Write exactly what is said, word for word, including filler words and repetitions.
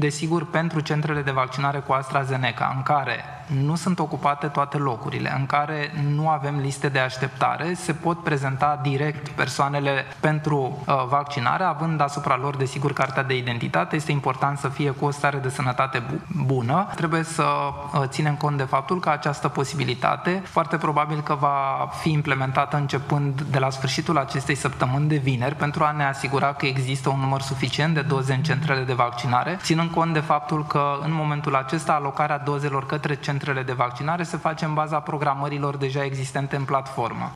desigur, pentru centrele de vaccinare cu AstraZeneca, în care nu sunt ocupate toate locurile, în care nu avem liste de așteptare, se pot prezenta direct persoanele pentru uh, vaccinare, având asupra lor, desigur, cartea de identitate. Este important să fie cu o stare de sănătate bu- bună. Trebuie să uh, ținem cont de faptul că această posibilitate foarte probabil că va fi implementată începând de la sfârșitul acestei săptămâni de vineri, pentru a ne asigura că există un număr suficient de doze în centrele de vaccinare, ținând cont de faptul că în momentul acesta alocarea dozelor către centrele de vaccinare se face în baza programărilor deja existente în platformă.